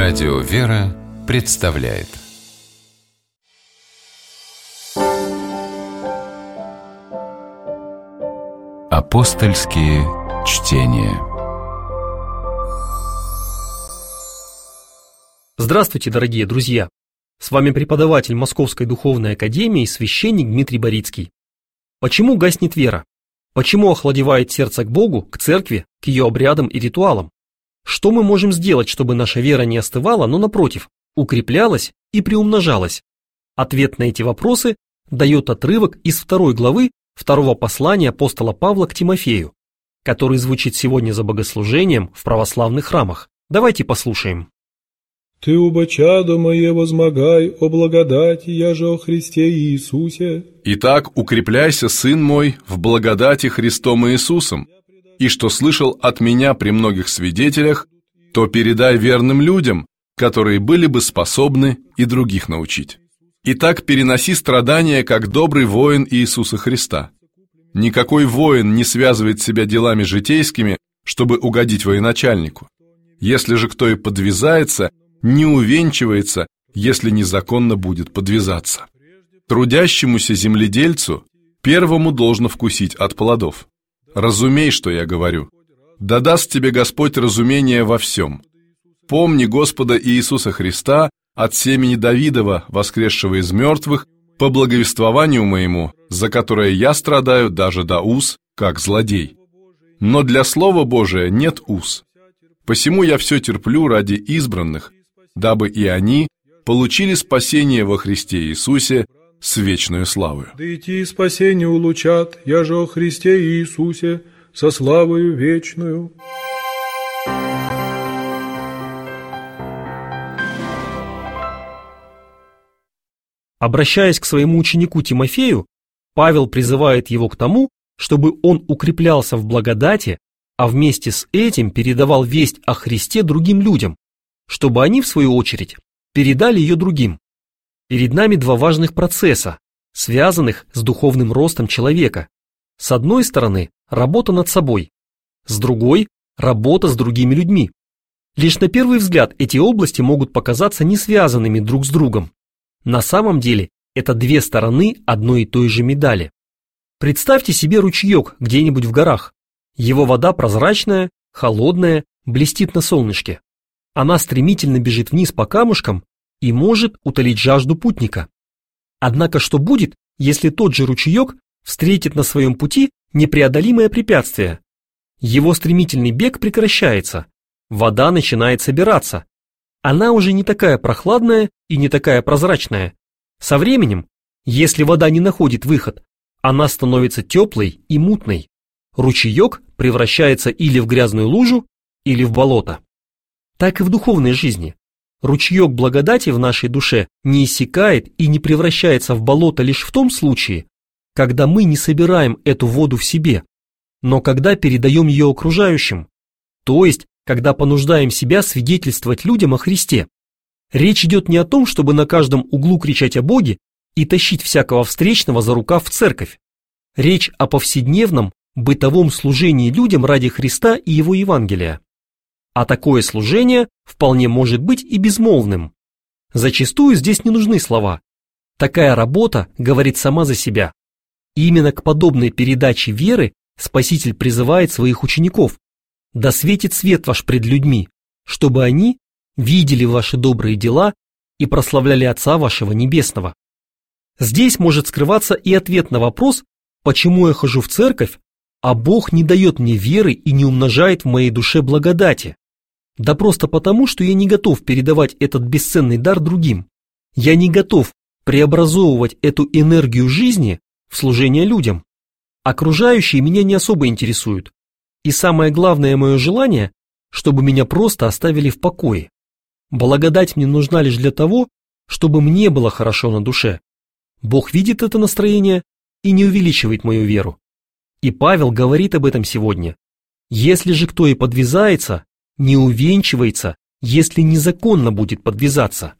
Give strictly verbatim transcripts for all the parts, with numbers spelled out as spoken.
Радио «Вера» представляет Апостольские чтения. Здравствуйте, дорогие друзья! С вами преподаватель Московской Духовной Академии, священник Дмитрий Борицкий. Почему гаснет вера? Почему охладевает сердце к Богу, к церкви, к ее обрядам и ритуалам? Что мы можем сделать, чтобы наша вера не остывала, но, напротив, укреплялась и приумножалась? Ответ на эти вопросы дает отрывок из второй главы второго послания апостола Павла к Тимофею, который звучит сегодня за богослужением в православных храмах. Давайте послушаем. «Ты, убо чадо мое, возмогай о благодати, яже о Христе Иисусе». Итак, укрепляйся, сын мой, в благодати Христом Иисусом, и что слышал от меня при многих свидетелях, то передай верным людям, которые были бы способны и других научить. Итак, переноси страдания, как добрый воин Иисуса Христа. Никакой воин не связывает себя делами житейскими, чтобы угодить военачальнику. Если же кто и подвязается, не увенчивается, если незаконно будет подвязаться. Трудящемуся земледельцу первому должно вкусить от плодов. Разумей, что я говорю. Да даст тебе Господь разумение во всем. Помни Господа Иисуса Христа от семени Давидова, воскресшего из мертвых, по благовествованию моему, за которое я страдаю даже до уз, как злодей. Но для Слова Божия нет уз. Посему я все терплю ради избранных, дабы и они получили спасение во Христе Иисусе с вечной славою. Да идти спасение улучат, яже о Христе Иисусе со славою вечную. Обращаясь к своему ученику Тимофею, Павел призывает его к тому, чтобы он укреплялся в благодати, а вместе с этим передавал весть о Христе другим людям, чтобы они, в свою очередь, передали ее другим. Перед нами два важных процесса, связанных с духовным ростом человека. С одной стороны, работа над собой, с другой – работа с другими людьми. Лишь на первый взгляд эти области могут показаться не связанными друг с другом. На самом деле, это две стороны одной и той же медали. Представьте себе ручеек где-нибудь в горах. Его вода прозрачная, холодная, блестит на солнышке. Она стремительно бежит вниз по камушкам и может утолить жажду путника. Однако что будет, если тот же ручеек встретит на своем пути непреодолимое препятствие? Его стремительный бег прекращается, вода начинает собираться. Она уже не такая прохладная и не такая прозрачная. Со временем, если вода не находит выход, она становится теплой и мутной. Ручеек превращается или в грязную лужу, или в болото. Так и в духовной жизни. Ручеек благодати в нашей душе не иссякает и не превращается в болото лишь в том случае, когда мы не собираем эту воду в себе, но когда передаем ее окружающим, то есть, когда понуждаем себя свидетельствовать людям о Христе. Речь идет не о том, чтобы на каждом углу кричать о Боге и тащить всякого встречного за рукав в церковь. Речь о повседневном, бытовом служении людям ради Христа и Его Евангелия. А такое служение вполне может быть и безмолвным. Зачастую здесь не нужны слова. Такая работа говорит сама за себя. И именно к подобной передаче веры Спаситель призывает своих учеников. «Да светит свет ваш пред людьми, чтобы они видели ваши добрые дела и прославляли Отца вашего Небесного». Здесь может скрываться и ответ на вопрос, почему я хожу в церковь, а Бог не дает мне веры и не умножает в моей душе благодати. Да просто потому, что я не готов передавать этот бесценный дар другим. Я не готов преобразовывать эту энергию жизни в служение людям. Окружающие меня не особо интересуют. И самое главное мое желание, чтобы меня просто оставили в покое. Благодать мне нужна лишь для того, чтобы мне было хорошо на душе. Бог видит это настроение и не увеличивает мою веру. И Павел говорит об этом сегодня. Если же кто и подвязается, не увенчивается, если незаконно будет подвязаться.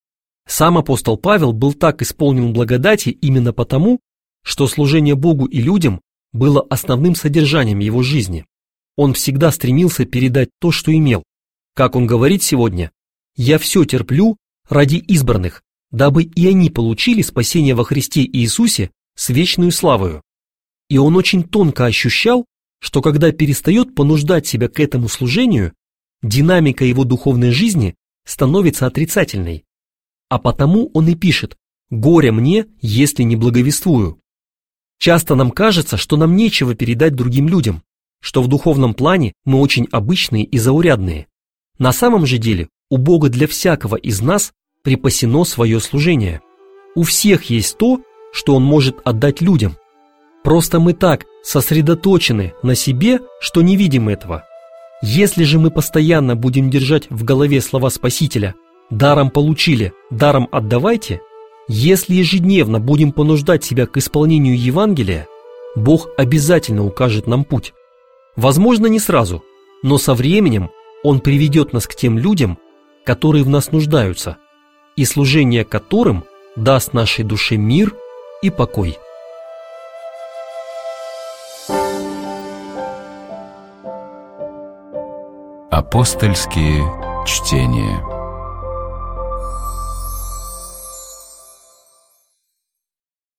Сам апостол Павел был так исполнен благодати именно потому, что служение Богу и людям было основным содержанием его жизни. Он всегда стремился передать то, что имел. Как он говорит сегодня, «Я все терплю ради избранных, дабы и они получили спасение во Христе Иисусе с вечную славою». И он очень тонко ощущал, что когда перестает понуждать себя к этому служению, динамика его духовной жизни становится отрицательной. А потому он и пишет: «Горе мне, если не благовествую». Часто нам кажется, что нам нечего передать другим людям, что в духовном плане мы очень обычные и заурядные. На самом же деле у Бога для всякого из нас припасено свое служение. У всех есть то, что Он может отдать людям. Просто мы так сосредоточены на себе, что не видим этого. Если же мы постоянно будем держать в голове слова Спасителя «даром получили, даром отдавайте», если ежедневно будем понуждать себя к исполнению Евангелия, Бог обязательно укажет нам путь. Возможно, не сразу, но со временем Он приведет нас к тем людям, которые в нас нуждаются, и служение которым даст нашей душе мир и покой. Апостольские чтения.